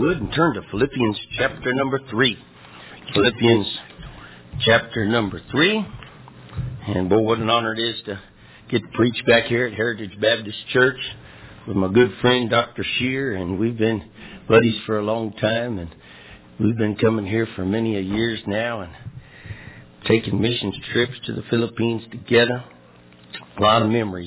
would, and turn to Philippians chapter number 3. Philippians chapter number 3. And boy, what an honor it is to get to preach back here at Heritage Baptist Church with my good friend Dr. Shear. And we've been buddies for a long time, and we've been coming here for many a years now and taking missions trips to the Philippines together. A lot of memories,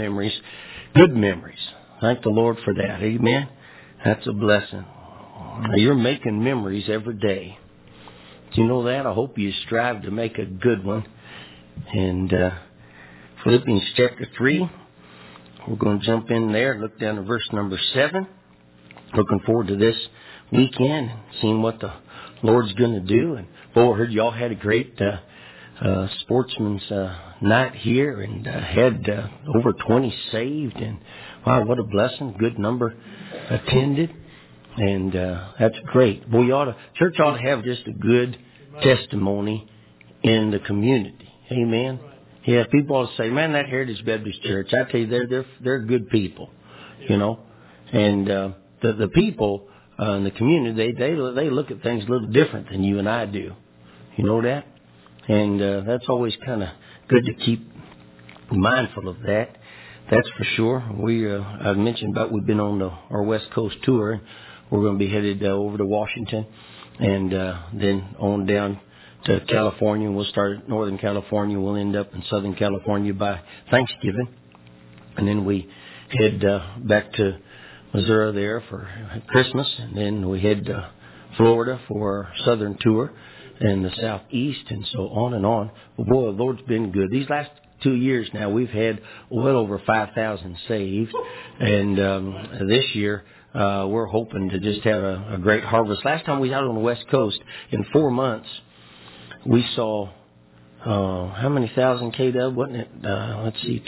good memories. Thank the Lord for that. Amen. That's a blessing. You're making memories every day. Do you know that? I hope you strive to make a good one. And Philippians chapter 3, we're going to jump in there and look down to verse number 7. Looking forward to this weekend, seeing what the Lord's going to do. And boy, I heard y'all had a great sportsman's night here and had over 20 saved. And wow, what a blessing. Good number attended. And that's great. Boy, church ought to have just a good testimony in the community. Amen. Yeah, people ought to say, man, that Heritage Baptist Church, I tell you, they're good people, you know. And the people in the community, they look at things a little different than you and I do. You know that? And that's always kind of good to keep mindful of that. That's for sure. I've mentioned about we've been on our West Coast tour. We're going to be headed over to Washington and then on down to California. We'll start at Northern California. We'll end up in Southern California by Thanksgiving. And then we head back to Missouri there for Christmas. And then we head to Florida for our Southern tour and the Southeast and so on and on. Well, boy, the Lord's been good. These last 2 years now, we've had well over 5,000 saved. And this year, we're hoping to just have a great harvest. Last time we was out on the West Coast, in 4 months, we saw, how many thousand KW, wasn't it? Let's see,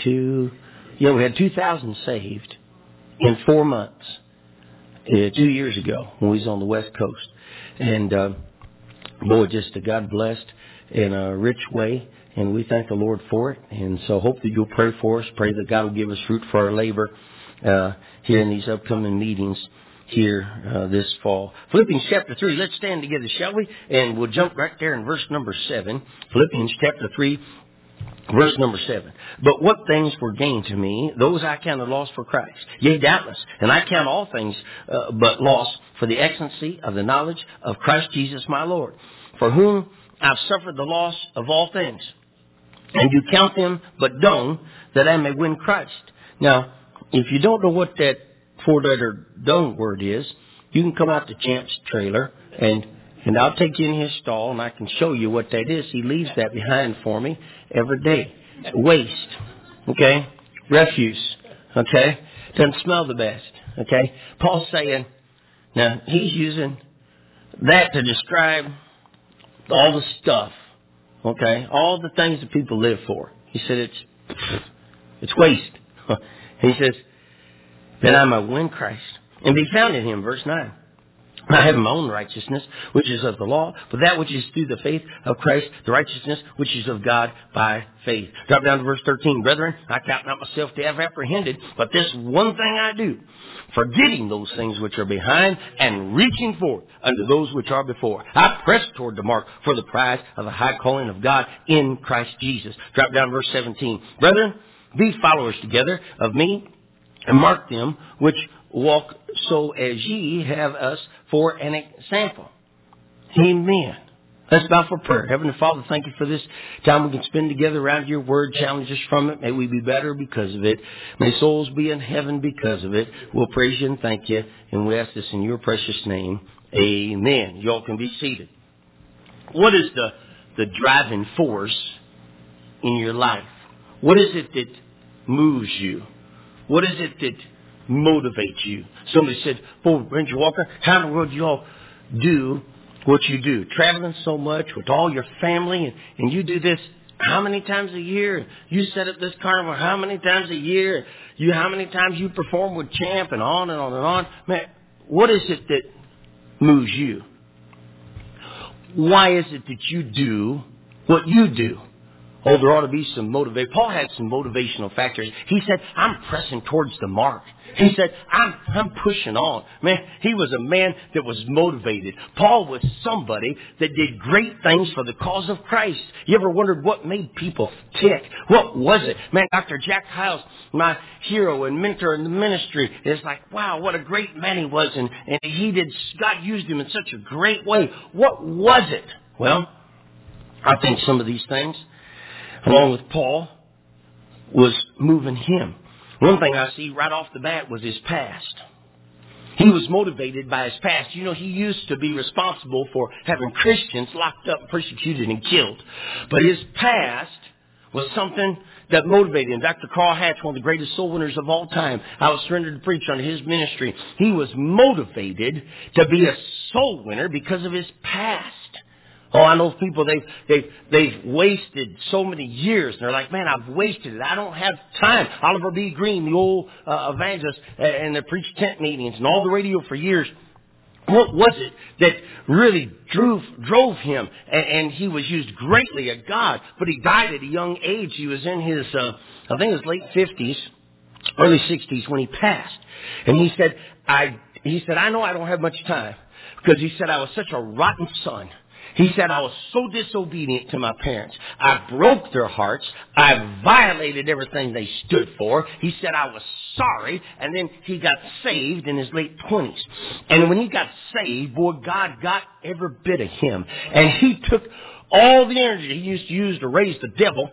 we had 2,000 saved in 4 months, 2 years ago when we was on the West Coast. And, boy, just God blessed in a rich way. And we thank the Lord for it. And so hope that you'll pray for us. Pray that God will give us fruit for our labor here in these upcoming meetings here this fall. Philippians chapter 3. Let's stand together, shall we? And we'll jump right there in verse number 7. Philippians chapter 3, verse number 7. But what things were gained to me, those I counted loss for Christ. Yea, doubtless. And I count all things but loss for the excellency of the knowledge of Christ Jesus my Lord, for whom I've suffered the loss of all things, and you count them but dung, that I may win Christ. Now, if you don't know what that 4-letter dung word is, you can come out to Champ's trailer, and I'll take you in his stall, and I can show you what that is. He leaves that behind for me every day. Waste, okay? Refuse, okay? Doesn't smell the best, okay? Paul's saying, now, he's using that to describe all the stuff, okay? All the things that people live for. He said it's waste. He says, that I might win Christ and be found in him, verse 9. I have my own righteousness, which is of the law, but that which is through the faith of Christ, the righteousness which is of God by faith. Drop down to verse 13. Brethren, I count not myself to have apprehended, but this one thing I do, forgetting those things which are behind and reaching forth unto those which are before. I press toward the mark for the prize of the high calling of God in Christ Jesus. Drop down to verse 17. Brethren, be followers together of me, and mark them which walk so as ye have us for an example. Amen. Let's bow for prayer. Heavenly Father, thank you for this time we can spend together around your word. Challenge us from it. May we be better because of it. May souls be in heaven because of it. We'll praise you and thank you. And we ask this in your precious name. Amen. You all can be seated. What is the driving force in your life? What is it that moves you? What is it that motivates you? Somebody said, "Oh, Ranger Walker, how in the world do you all do what you do? Traveling so much with all your family, and you do this how many times a year? You set up this carnival how many times a year? How many times you perform with Champ and on and on and on? Man, what is it that moves you? Why is it that you do what you do? Oh, there ought to be some motivation. Paul had some motivational factors. He said, I'm pressing towards the mark. He said, I'm pushing on. Man, he was a man that was motivated. Paul was somebody that did great things for the cause of Christ. You ever wondered what made people tick? What was it? Man, Dr. Jack Hyles, my hero and mentor in the ministry, is like, wow, what a great man he was. And God used him in such a great way. What was it? Well, I think some of these things, along with Paul, was moving him. One thing I see right off the bat was his past. He was motivated by his past. You know, he used to be responsible for having Christians locked up, persecuted, and killed. But his past was something that motivated him. Dr. Carl Hatch, one of the greatest soul winners of all time, I was surrendered to preach under his ministry. He was motivated to be a soul winner because of his past. Oh, I know people, they've wasted so many years. And they're like, man, I've wasted it. I don't have time. Oliver B. Green, the old evangelist, and they preached tent meetings and all the radio for years. What was it that really drove him? And he was used greatly of God. But he died at a young age. He was in his, I think it was late 50s, early 60s when he passed. And he said, I know I don't have much time. Because he said, I was such a rotten son. He said, I was so disobedient to my parents. I broke their hearts. I violated everything they stood for. He said, I was sorry. And then he got saved in his late 20s. And when he got saved, boy, God got every bit of him. And he took all the energy he used to use to raise the devil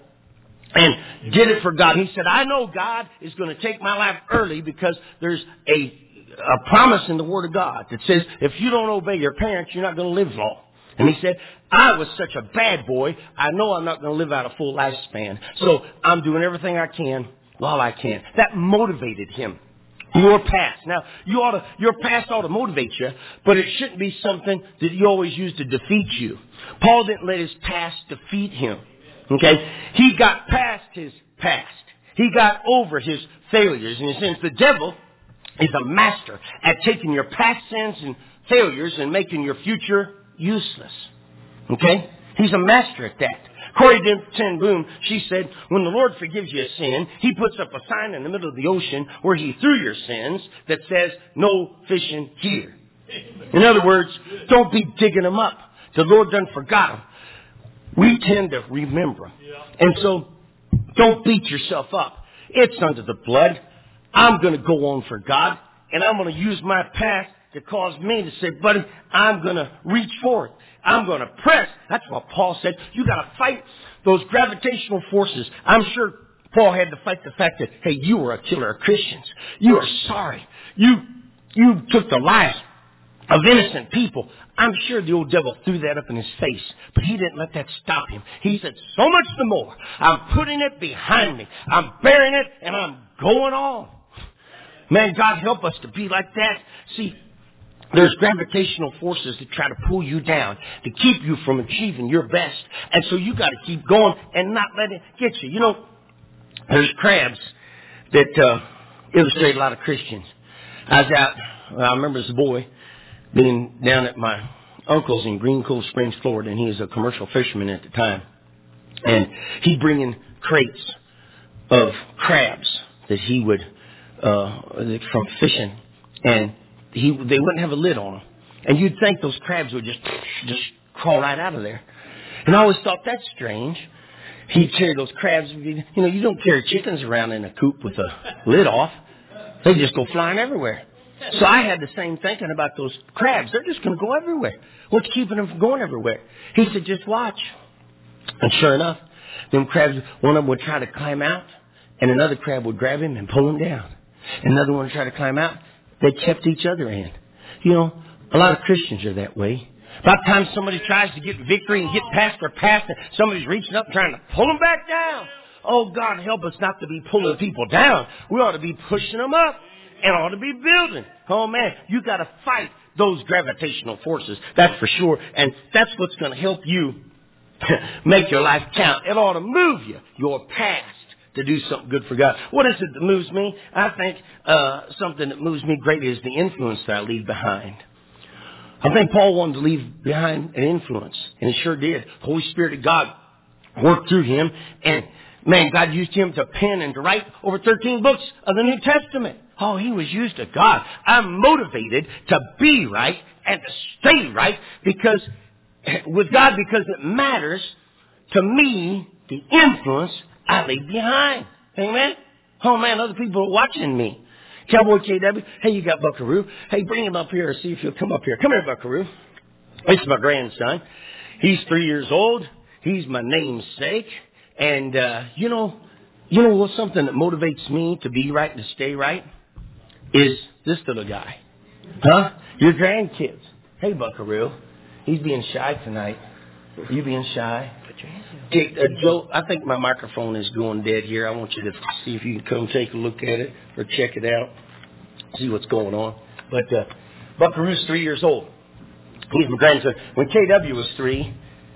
and did it for God. He said, I know God is going to take my life early because there's a promise in the Word of God that says, if you don't obey your parents, you're not going to live long. And he said, I was such a bad boy, I know I'm not going to live out a full lifespan. So I'm doing everything I can while I can. That motivated him. Your past. Now, your past ought to motivate you, but it shouldn't be something that you always use to defeat you. Paul didn't let his past defeat him. Okay? He got past his past. He got over his failures. In a sense, the devil is a master at taking your past sins and failures and making your future useless. Okay? He's a master at that. Corrie ten Boom, she said, when the Lord forgives you a sin, He puts up a sign in the middle of the ocean where He threw your sins that says, no fishing here. In other words, don't be digging them up. The Lord done forgot them. We tend to remember them. And so, don't beat yourself up. It's under the blood. I'm going to go on for God, and I'm going to use my past to cause me to say, buddy, I'm going to reach forward. I'm going to press. That's what Paul said. You got to fight those gravitational forces. I'm sure Paul had to fight the fact that, hey, you were a killer of Christians. You are sorry. You took the lives of innocent people. I'm sure the old devil threw that up in his face, but he didn't let that stop him. He said, so much the more. I'm putting it behind me. I'm bearing it, and I'm going on. Man, God help us to be like that. See, there's gravitational forces that try to pull you down, to keep you from achieving your best. And so you got to keep going and not let it get you. You know, there's crabs that illustrate a lot of Christians. I was out, I remember as a boy, being down at my uncle's in Green Cove Springs, Florida, and he was a commercial fisherman at the time. And he'd bring in crates of crabs that he would, from fishing, and they wouldn't have a lid on them. And you'd think those crabs would just crawl right out of there. And I always thought that's strange. He'd carry those crabs. You know, you don't carry chickens around in a coop with a lid off. They just go flying everywhere. So I had the same thinking about those crabs. They're just going to go everywhere. What's keeping them from going everywhere? He said, just watch. And sure enough, them crabs, one of them would try to climb out, and another crab would grab him and pull him down. Another one would try to climb out. They kept each other in. You know, a lot of Christians are that way. About the time somebody tries to get victory and get past their past, and somebody's reaching up trying to pull them back down. Oh, God, help us not to be pulling people down. We ought to be pushing them up and ought to be building. Oh, man, you got to fight those gravitational forces. That's for sure. And that's what's going to help you make your life count. It ought to move you, your past, to do something good for God. What is it that moves me? I think something that moves me greatly is the influence that I leave behind. I think Paul wanted to leave behind an influence, and he sure did. The Holy Spirit of God worked through him. And, man, God used him to pen and to write over 13 books of the New Testament. Oh, he was used of God. I'm motivated to be right and to stay right with God because it matters to me the influence I leave behind. Amen? Oh, man, other people are watching me. Cowboy KW, hey, you got Buckaroo. Hey, bring him up here and see if he'll come up here. Come here, Buckaroo. This is my grandson. He's 3 years old. He's my namesake. And, you know what's something that motivates me to be right and to stay right? Is this little guy. Huh? Your grandkids. Hey, Buckaroo. He's being shy tonight. Are you being shy? Hey, Joe, I think my microphone is going dead here. I want you to see if you can come take a look at it or check it out. See what's going on. But Buckaroo's 3 years old. He's my grandson. When KW was 3,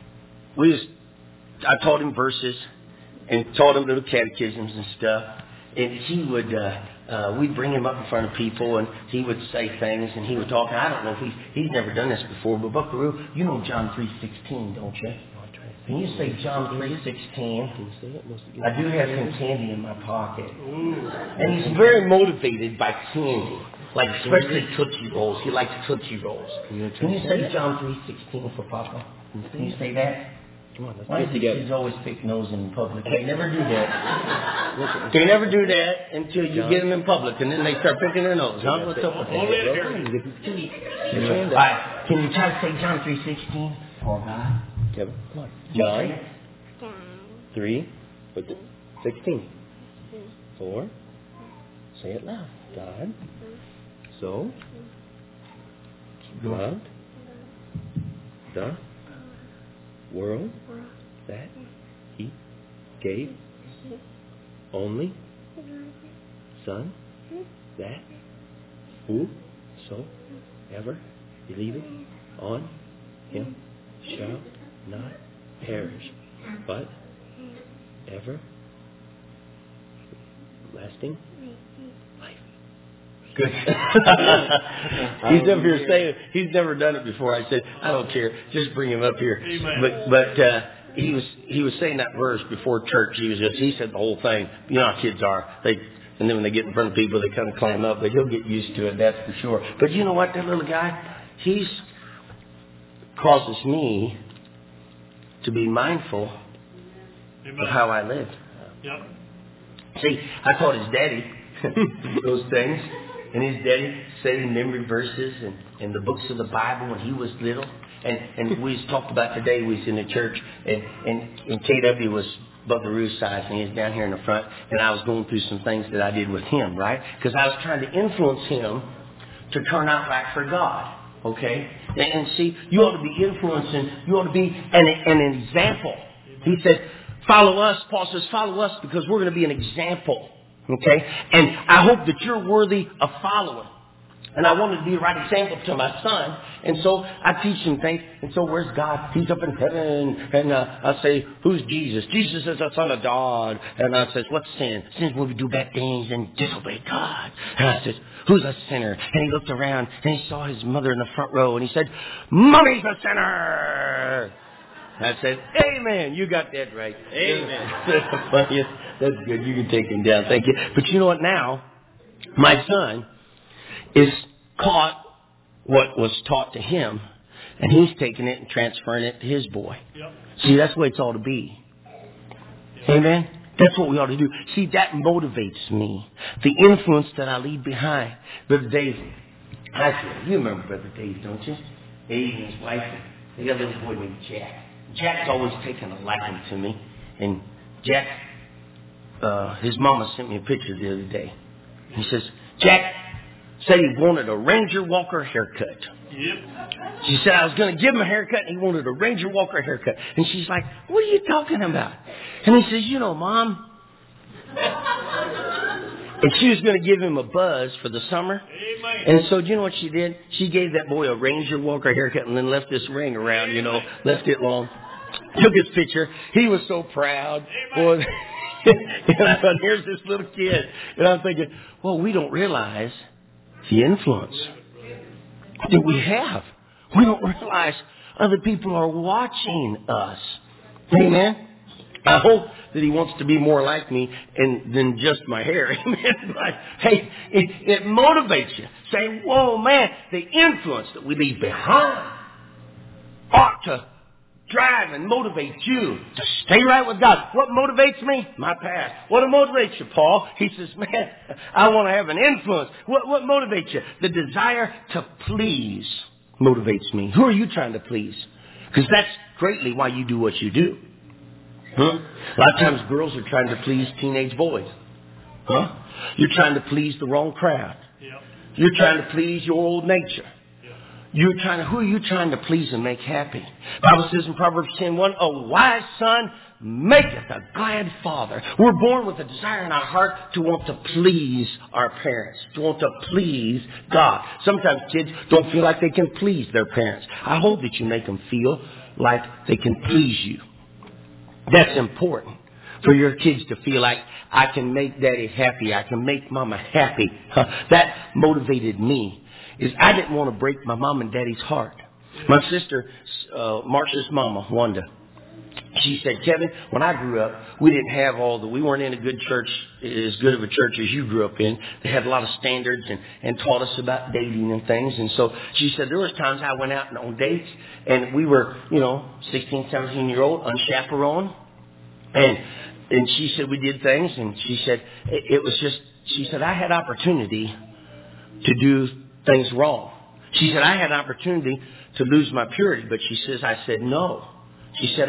I taught him verses and taught him little catechisms and stuff. And he would, we'd bring him up in front of people, and he would say things, and he would talk. And I don't know if he's never done this before, but Buckaroo, you know John 3:16, don't you? Can you say John 3:16? I do have some candy in my pocket. And he's very motivated by candy, like especially Tootsie Rolls. He likes Tootsie Rolls. Can you say John 3:16 for Papa? Can you say that? Why do kids always pick nose in public? They never do that. They never do that until you get them in public, and then they start picking their nose. Huh? What's up with that? All right. Can you try to say John 3:16 for God? Kevin, come on. John 3:16. 4. Say it loud. God so loved the world that he gave only Son, that whosoever believeth on him shall not perish, but everlasting life. Good. He's up here saying he's never done it before. I said, I don't care, just bring him up here. But he was saying that verse before church. He said the whole thing. You know how kids are. And then when they get in front of people, they kind of climb up. But he'll get used to it, that's for sure. But you know what, that little guy, he's causes me to be mindful of how I live. Yep. See, I taught his daddy those things, and his daddy said memory verses and the books of the Bible when he was little. And we talked about today, we was in the church, and KW was Buckaroo's size, and he was down here in the front, and I was going through some things that I did with him, right? Because I was trying to influence him to turn out right for God. Okay? And see, you ought to be influencing, you ought to be an example. He said, follow us. Paul says, follow us because we're going to be an example. Okay? And I hope that you're worthy of following. And I wanted to be a right example to my son. And so I teach him things. And so where's God? He's up in heaven. And I say, who's Jesus? Jesus is the Son of God. And I says, what's sin? Sin's when we do bad things and disobey God. And I says, who's a sinner? And he looked around and he saw his mother in the front row. And he said, Mommy's a sinner. I said, amen. You got that right. Amen. That's good. You can take him down. Thank you. But you know what now? My son is caught what was taught to him, and he's taking it and transferring it to his boy. Yep. See, that's the way it's all to be. Yep. Amen? That's what we ought to do. See, that motivates me. The influence that I leave behind. Brother Dave, you remember Brother Dave, don't you? Dave and his wife, they got a little boy named Jack. Jack's always taken a liking to me. And Jack, his mama sent me a picture the other day. He says, Jack said he wanted a Ranger Walker haircut. Yep. She said, I was going to give him a haircut, and he wanted a Ranger Walker haircut. And she's like, what are you talking about? And he says, you know, Mom. And she was going to give him a buzz for the summer. Amen. And so, do you know what she did? She gave that boy a Ranger Walker haircut and then left this ring around, left it long. Took his picture. He was so proud. Boy. And I thought, here's this little kid. And I'm thinking, well, we don't realize the influence that we have. We don't realize other people are watching us. Amen? I hope that He wants to be more like me than just my hair. Amen. But, hey, it motivates you. Say, whoa, man, the influence that we leave behind ought to drive and motivate you to stay right with God. What motivates me? My past. What motivates you, Paul? He says, man, I want to have an influence. What motivates you? The desire to please motivates me. Who are you trying to please? Because that's greatly why you do what you do. Huh? A lot of times girls are trying to please teenage boys. Huh? You're trying to please the wrong crowd. Yep. You're trying to please your old nature. Yep. Who are you trying to please and make happy? The Bible says in Proverbs 10:1, a wise son maketh a glad father. We're born with a desire in our heart to want to please our parents, to want to please God. Sometimes kids don't feel like they can please their parents. I hope that you make them feel like they can please you. That's important for your kids to feel like, I can make Daddy happy. I can make Mama happy. That motivated me. I didn't want to break my Mom and Daddy's heart. My sister, Marcia's mama, Wanda, she said, Kevin, when I grew up, we didn't have we weren't in a good church, as good of a church as you grew up in. They had a lot of standards and taught us about dating and things. And so she said, there was times I went out on dates and we were, 16, 17-year-old, unchaperoned. And she said, we did things. And she said, she said, I had opportunity to do things wrong. She said, I had opportunity to lose my purity. But she says, I said, no. She said,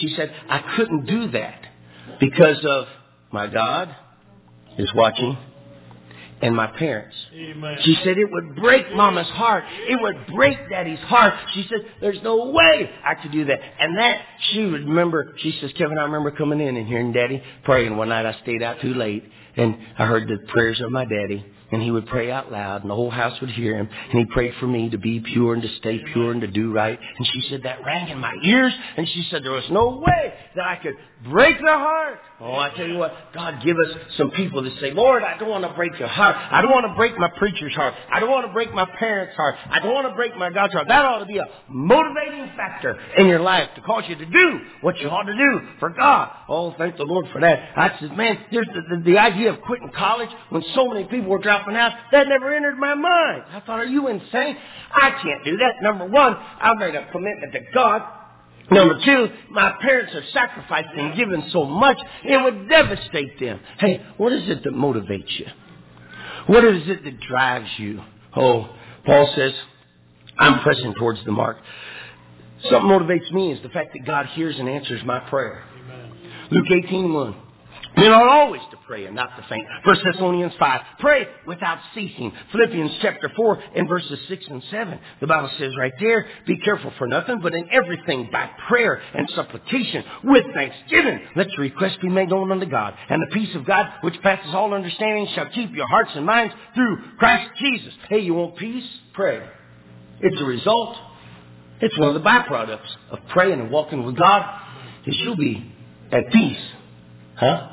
I couldn't do that because of my God is watching and my parents. Amen. She said, it would break Mama's heart. It would break Daddy's heart. She said, there's no way I could do that. And that she would remember. She says, Kevin, I remember coming in and hearing Daddy praying. One night I stayed out too late and I heard the prayers of my daddy. And he would pray out loud, and the whole house would hear him. And he prayed for me to be pure and to stay pure and to do right. And she said that rang in my ears. And she said there was no way that I could break their heart. Oh, I tell you what, God give us some people that say, Lord, I don't want to break your heart. I don't want to break my preacher's heart. I don't want to break my parents' heart. I don't want to break my God's heart. That ought to be a motivating factor in your life to cause you to do what you ought to do for God. Oh, thank the Lord for that. I said, man, there's the idea of quitting college when so many people were dropping out, that never entered my mind. I thought, are you insane? I can't do that. Number one, I made a commitment to God. Number two, my parents have sacrificed and given so much, it would devastate them. Hey, what is it that motivates you? What is it that drives you? Oh, Paul says, I'm pressing towards the mark. Something motivates me is the fact that God hears and answers my prayer. Amen. Luke 18:1. Men ought always to pray and not to faint. 1 Thessalonians 5. Pray without ceasing. Philippians chapter 4 and verses 6 and 7. The Bible says right there, be careful for nothing, but in everything by prayer and supplication with thanksgiving. Let your requests be made known unto God. And the peace of God, which passes all understanding, shall keep your hearts and minds through Christ Jesus. Hey, you want peace? Pray. It's a result. It's one of the byproducts of praying and walking with God. Is you'll be at peace. Huh?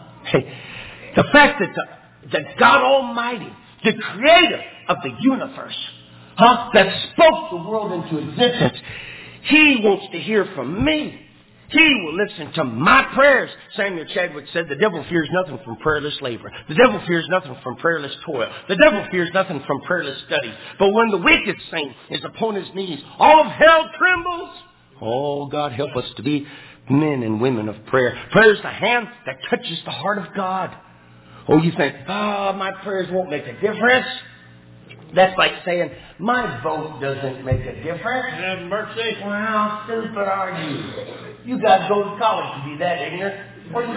The fact that God Almighty, the creator of the universe, that spoke the world into existence, He wants to hear from me. He will listen to my prayers. Samuel Chadwick said, the devil fears nothing from prayerless labor. The devil fears nothing from prayerless toil. The devil fears nothing from prayerless study. But when the wicked saint is upon his knees, all of hell trembles. Oh, God, help us to be men and women of prayer. Prayer is the hand that touches the heart of God. Oh, you think, my prayers won't make a difference. That's like saying, my vote doesn't make a difference. Have mercy. Well, how stupid are you? You got to go to college to be that ignorant. Well,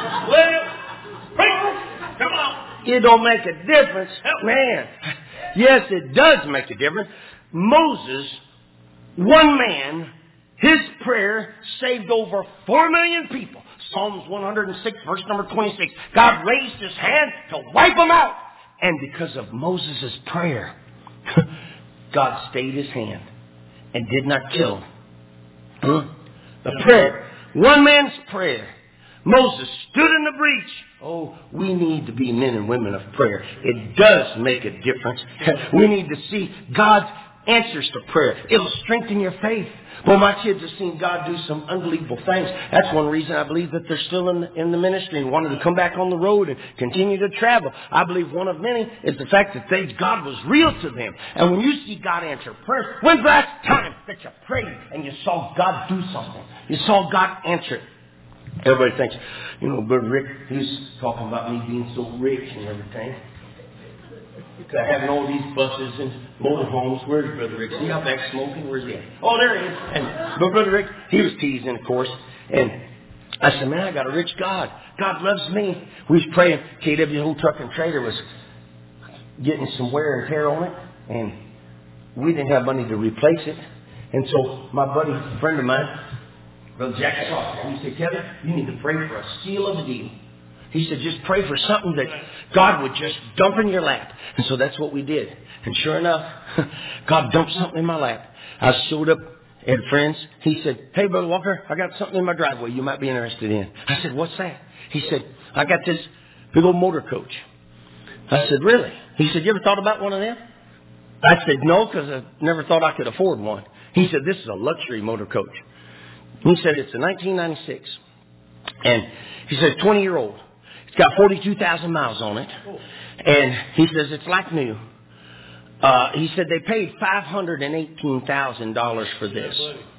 come on. It don't make a difference. Man, yes, it does make a difference. Moses, one man, his prayer saved over 4 million people. Psalms 106, verse number 26. God raised His hand to wipe them out. And because of Moses' prayer, God stayed His hand and did not kill him. The prayer, one man's prayer. Moses stood in the breach. Oh, we need to be men and women of prayer. It does make a difference. We need to see God's answers to prayer. It'll strengthen your faith. Well, my kids have seen God do some unbelievable things. That's one reason I believe that they're still in the ministry and wanted to come back on the road and continue to travel. I believe one of many is the fact that God was real to them. And when you see God answer prayers, when's the last time that you prayed and you saw God do something? You saw God answer it. Everybody thinks, Brother Rick, he was talking about me being so rich and everything. Having all these buses and motorhomes. Where's Brother Rick? See how back smoking? Where's he at? Oh, there he is. But Brother Rick, he was teasing, of course. And I said, man, I got a rich God. God loves me. We was praying. KW Whole Truck and Trailer was getting some wear and tear on it. And we didn't have money to replace it. And so my buddy, a friend of mine, Brother Jack Shaw, he said, Kevin, you need to pray for a steal of a deal. He said, just pray for something that God would just dump in your lap. And so that's what we did. And sure enough, God dumped something in my lap. I showed up at friends. He said, hey, Brother Walker, I got something in my driveway you might be interested in. I said, what's that? He said, I got this big old motor coach. I said, really? He said, you ever thought about one of them? I said, no, because I never thought I could afford one. He said, this is a luxury motor coach. He said, it's a 1996. And he said, 20-year-old. It's got 42,000 miles on it. And he says it's like new. He said they paid $518,000 for this.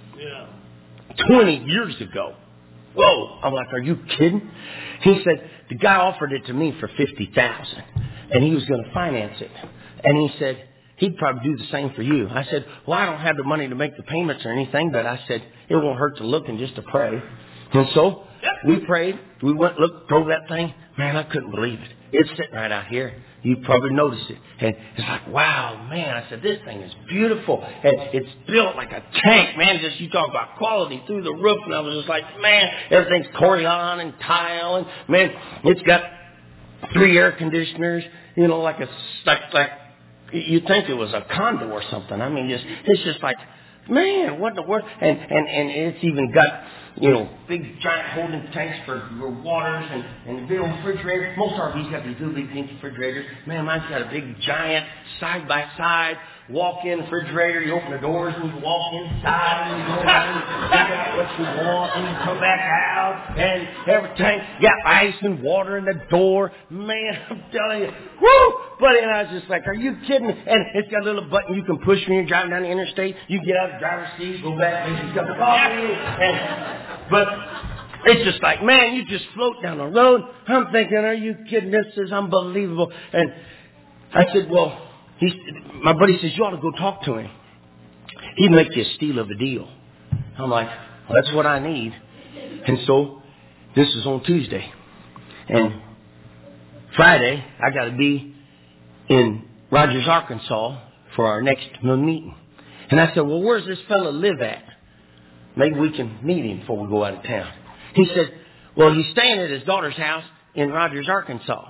20 years ago. Whoa. I'm like, are you kidding? He said the guy offered it to me for $50,000 and he was going to finance it. And he said he'd probably do the same for you. I said, well, I don't have the money to make the payments or anything, but I said it won't hurt to look and just to pray. And so we prayed. We went, looked, drove that thing. Man, I couldn't believe it. It's sitting right out here. You probably noticed it. And it's like, wow, man. I said, this thing is beautiful. And it's built like a tank, man. Just you talk about quality through the roof. And I was just like, man, everything's Corian and tile. And, man, it's got 3 air conditioners, like you'd think it was a condo or something. I mean, it's just like, man, what in the world? And it's even got, big giant holding tanks for waters and big old refrigerators. Most RVs got these little big pink refrigerators. Man, mine's got a big giant side-by-side walk-in refrigerator. You open the doors and you walk inside and you go around and pick out what you want and you come back out and everything. You got ice and water in the door. Man, I'm telling you. Woo! Buddy, and I was just like, are you kidding? And it's got a little button you can push when you're driving down the interstate. You get out of the driver's seat, go back, make yourself a coffee. But it's just like, man, you just float down the road. I'm thinking, are you kidding? This is unbelievable. And I said, well, my buddy says, you ought to go talk to him. He'd make you a steal of a deal. I'm like, well, that's what I need. And so this is on Tuesday. And Friday, I got to be in Rogers, Arkansas for our next meeting. And I said, well, where's this fella live at? Maybe we can meet him before we go out of town. He said, well, he's staying at his daughter's house in Rogers, Arkansas.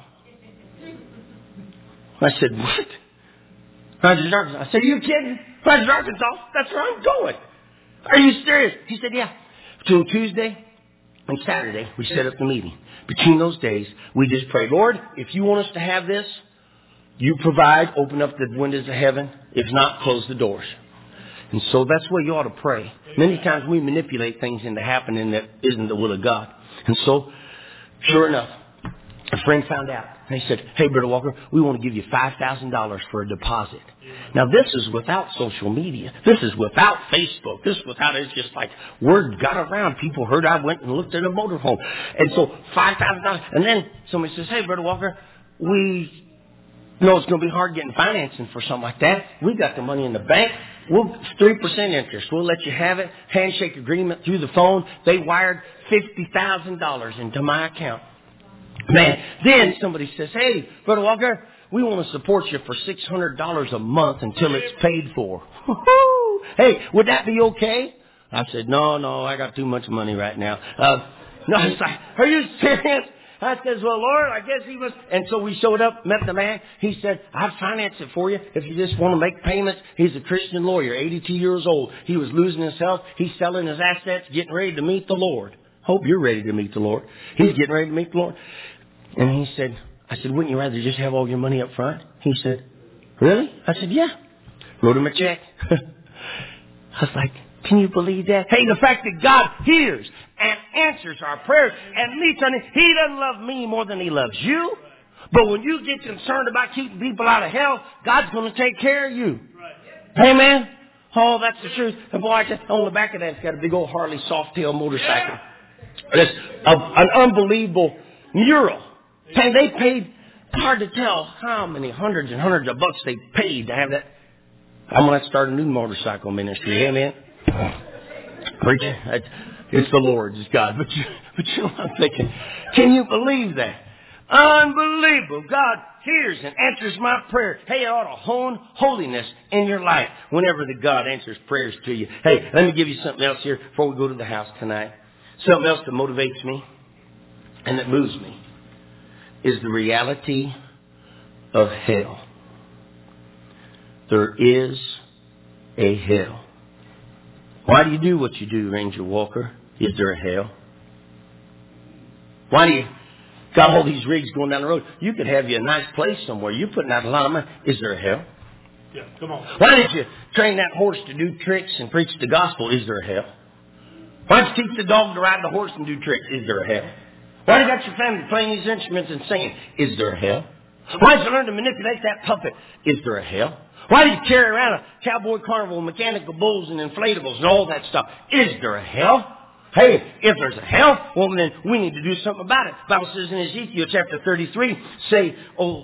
I said, what? Rogers, Arkansas. I said, are you kidding? Rogers, Arkansas? That's where I'm going. Are you serious? He said, yeah. Between Tuesday and Saturday, we set up the meeting. Between those days, we just pray, Lord, if you want us to have this, you provide, open up the windows of heaven. If not, close the doors. And so that's where you ought to pray. Many times we manipulate things into happening that isn't the will of God. And so, sure enough, a friend found out. And he said, hey, Brother Walker, we want to give you $5,000 for a deposit. Now, this is without social media. This is without Facebook. This is without, it's just like word got around. People heard I went and looked at a motorhome. And so $5,000. And then somebody says, hey, Brother Walker, we know it's going to be hard getting financing for something like that. We got the money in the bank. We'll 3% interest. We'll let you have it. Handshake agreement through the phone. They wired $50,000 into my account. Man, then somebody says, hey, Brother Walker, we want to support you for $600 a month until it's paid for. Woo-hoo! Hey, would that be okay? I said, no, I got too much money right now. No, it's like, are you serious? I says, well, Lord, I guess he was. And so we showed up, met the man. He said, I'll finance it for you if you just want to make payments. He's a Christian lawyer, 82 years old. He was losing his health. He's selling his assets, getting ready to meet the Lord. Hope you're ready to meet the Lord. He's getting ready to meet the Lord. And he said, I said, wouldn't you rather just have all your money up front? He said, really? I said, yeah. Wrote him a check. I was like, can you believe that? Hey, the fact that God hears and answers our prayers and leads on it, He doesn't love me more than He loves you. But when you get concerned about keeping people out of hell, God's going to take care of you. Amen? Oh, that's the truth. And boy, on the back of that, it's got a big old Harley Softail motorcycle. It's an unbelievable mural. And they paid, hard to tell how many hundreds and hundreds of bucks they paid to have that. I'm going to start a new motorcycle ministry. Amen? Preacher, it's the Lord, it's God. But you know what I'm thinking? Can you believe that? Unbelievable. God hears and answers my prayer. Hey, it ought to hone holiness in your life whenever the God answers prayers to you. Hey, let me give you something else here before we go to the house tonight. Something else that motivates me and that moves me is the reality of hell. There is a hell. Why do you do what you do, Ranger Walker? Is there a hell? Why do you got all these rigs going down the road? You could have you a nice place somewhere. You're putting out a lot of money. Is there a hell? Yeah, come on. Why did you train that horse to do tricks and preach the gospel? Is there a hell? Why did you teach the dog to ride the horse and do tricks? Is there a hell? Why did you got your family playing these instruments and singing? Is there a hell? Why did you learn to manipulate that puppet? Is there a hell? Why do you carry around a cowboy carnival, mechanical bulls and inflatables and all that stuff? Is there a hell? Hey, if there's a hell, well then we need to do something about it. The Bible says in Ezekiel chapter 33, say,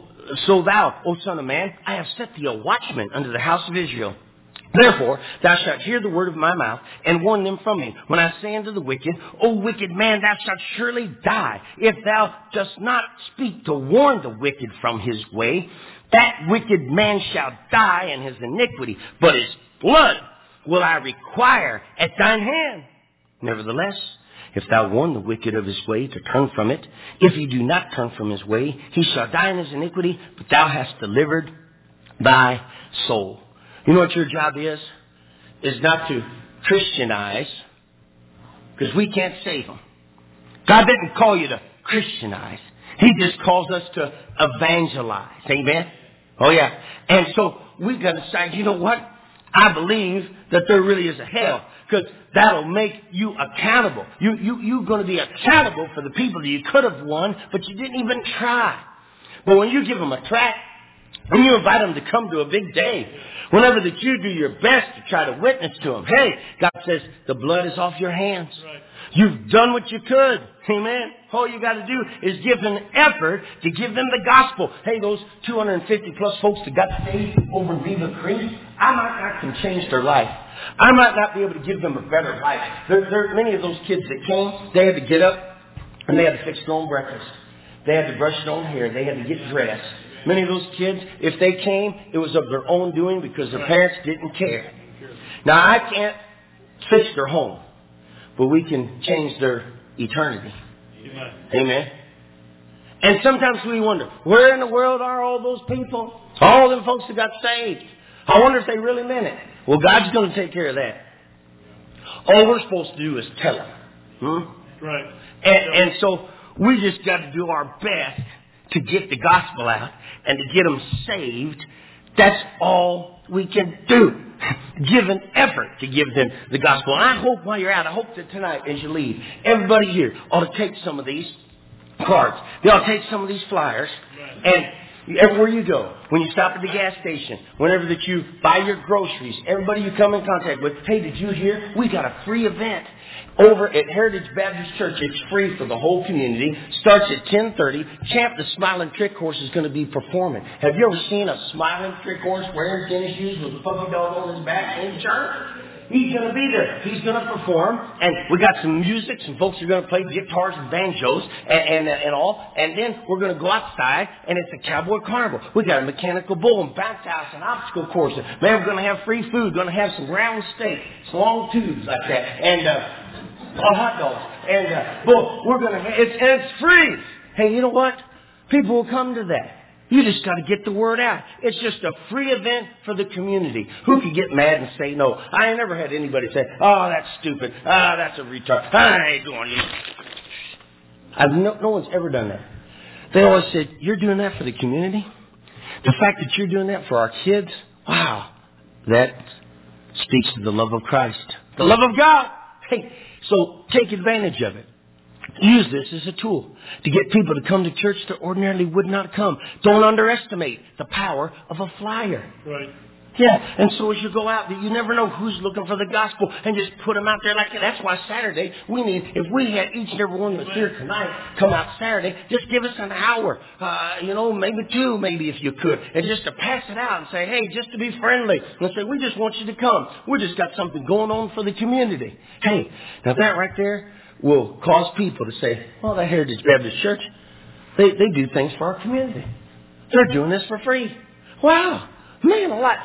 so thou, O son of man, I have set thee a watchman unto the house of Israel. Therefore, thou shalt hear the word of my mouth and warn them from me. When I say unto the wicked, O wicked man, thou shalt surely die. If thou dost not speak to warn the wicked from his way, that wicked man shall die in his iniquity, but his blood will I require at thine hand. Nevertheless, if thou warn the wicked of his way to turn from it, if he do not turn from his way, he shall die in his iniquity, but thou hast delivered thy soul. You know what your job is? Is not to Christianize, because we can't save them. God didn't call you to Christianize. He just calls us to evangelize. Amen? Oh, yeah. And so we've got to decide, you know what? I believe that there really is a hell, because that'll make you accountable. You're going to be accountable for the people that you could have won, but you didn't even try. But when you give them a tract, when you invite them to come to a big day, whenever that you do your best to try to witness to them, hey, God says the blood is off your hands. Right. You've done what you could. Amen. All you got to do is give an effort to give them the gospel. Hey, those 250 plus folks that got saved over in Beaver Creek, I might not can change their life. I might not be able to give them a better life. There many of those kids that came, they had to get up and they had to fix their own breakfast. They had to brush their own hair. They had to get dressed. Many of those kids, if they came, it was of their own doing because their parents didn't care. Now, I can't fix their home, but we can change their eternity. Amen. And sometimes we wonder, where in the world are all those people? All them folks that got saved. I wonder if they really meant it. Well, God's going to take care of that. All we're supposed to do is tell them. Right. And so we just got to do our best to get the gospel out and to get them saved. That's all we can do. Give an effort to give them the gospel. And I hope while you're out, I hope that tonight as you leave, everybody here ought to take some of these cards. They ought to take some of these flyers. And everywhere you go, when you stop at the gas station, whenever that you buy your groceries, everybody you come in contact with, hey, did you hear? We got a free event over at Heritage Baptist Church. It's free for the whole community. Starts at 10:30. Champ the Smiling Trick Horse is going to be performing. Have you ever seen a smiling trick horse wearing tennis shoes with a puppy dog on his back in church? He's going to be there. He's going to perform. And we got some music. Some folks are going to play guitars and banjos and all. And then we're going to go outside, and it's a cowboy carnival. We got a mechanical bull and bounce house and obstacle course. Man, we're going to have free food. Going to have some ground steak, some long tubes like that, and hot dogs. And we're going to. It's free. Hey, you know what? People will come to that. You just got to get the word out. It's just a free event for the community. Who could get mad and say no? I ain't never had anybody say, oh, that's stupid. Ah, that's a retard. I ain't going to. No one's ever done that. They always said, you're doing that for the community? The fact that you're doing that for our kids? Wow. that speaks to the love of Christ. The love of God. Hey, so take advantage of it. Use this as a tool to get people to come to church that ordinarily would not come. Don't underestimate the power of a flyer. Right. Yeah, and so as you go out, you never know who's looking for the gospel, and just put them out there like that. That's why Saturday, if we had each and every one that's here tonight come out Saturday, just give us an hour, maybe two, maybe if you could, and just to pass it out and say, hey, just to be friendly, and say, we just want you to come. We just got something going on for the community. Hey, now that right there will cause people to say, well, the Heritage Baptist Church, they do things for our community. They're doing this for free. Wow, man, a lot.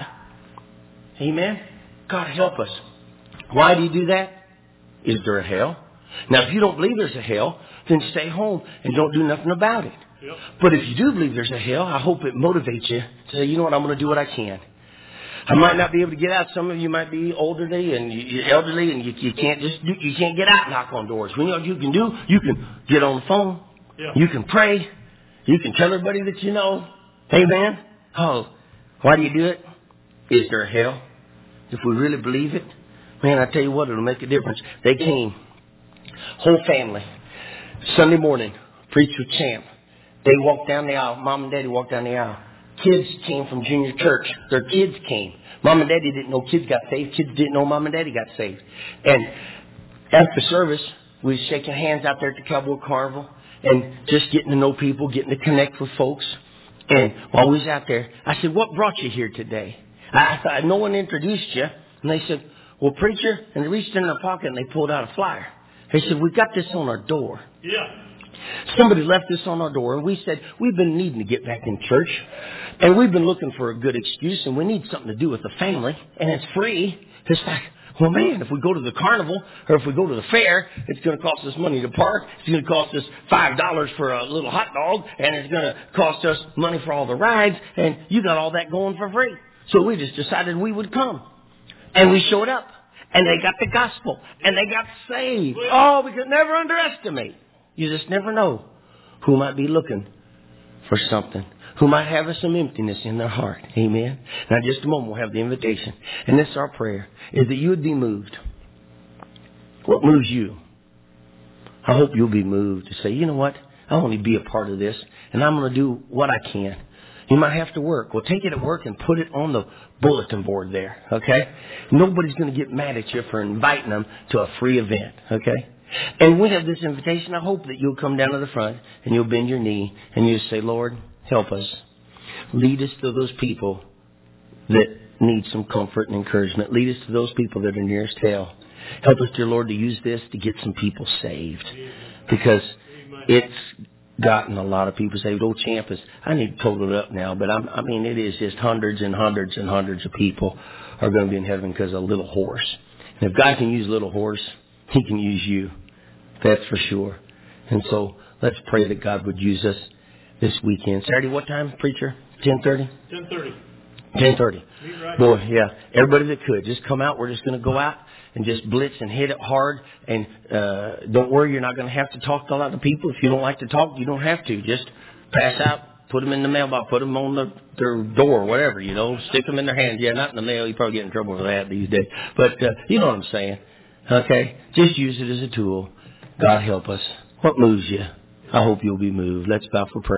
Amen. God help us. Why do you do that? Is there a hell? Now, if you don't believe there's a hell, then stay home and don't do nothing about it. Yep. But if you do believe there's a hell, I hope it motivates you to say, you know what, I'm going to do what I can. I might not be able to get out. Some of you might be elderly and you can't get out and knock on doors. You know what you can do? You can get on the phone. Yeah. You can pray. You can tell everybody that you know. Amen. Oh, why do you do it? Is there a hell? If we really believe it, man, I tell you what, it'll make a difference. They came, whole family, Sunday morning, preached with Champ. They walked down the aisle. Mom and Daddy walked down the aisle. Kids came from junior church. Their kids came. Mom and Daddy didn't know kids got saved. Kids didn't know Mom and Daddy got saved. And after service, we was shaking hands out there at the Cowboy Carnival and just getting to know people, getting to connect with folks. And while we was out there, I said, what brought you here today? I thought no one introduced you. And they said, well, preacher, and they reached in their pocket and they pulled out a flyer. They said, we got this on our door. Yeah. Somebody left this on our door, and we said, we've been needing to get back in church, and we've been looking for a good excuse, and we need something to do with the family, and it's free. It's like, well, man, if we go to the carnival, or if we go to the fair, it's going to cost us money to park. It's going to cost us $5 for a little hot dog, and it's going to cost us money for all the rides, and you got all that going for free. So we just decided we would come. And we showed up. And they got the gospel. And they got saved. Oh, we could never underestimate. You just never know who might be looking for something. Who might have some emptiness in their heart. Amen. Now, just a moment, we'll have the invitation. And this is our prayer, is that you would be moved. What moves you? I hope you'll be moved to say, you know what? I want to be a part of this. And I'm going to do what I can. You might have to work. Well, take it at work and put it on the bulletin board there, okay? Nobody's going to get mad at you for inviting them to a free event, okay? And we have this invitation. I hope that you'll come down to the front and you'll bend your knee and you'll say, Lord, help us. Lead us to those people that need some comfort and encouragement. Lead us to those people that are nearest hell. Help us, dear Lord, to use this to get some people saved. Because it's gotten a lot of people saved. Old Champ I need to total it up now, but it is just hundreds and hundreds and hundreds of people are going to be in heaven because of Little Horse. And if God can use Little Horse, He can use you. That's for sure. And so let's pray that God would use us this weekend. Saturday, what time, preacher? 10:30? 10:30. 10:30. Right. Boy, yeah. Everybody that could, just come out. We're just going to go out and just blitz and hit it hard. And don't worry, you're not going to have to talk to a lot of people. If you don't like to talk, you don't have to. Just pass out, put them in the mailbox, put them on their door, whatever, stick them in their hands. Yeah, not in the mail. You probably get in trouble for that these days. But you know what I'm saying. Okay? Just use it as a tool. God help us. What moves you? I hope you'll be moved. Let's bow for prayer.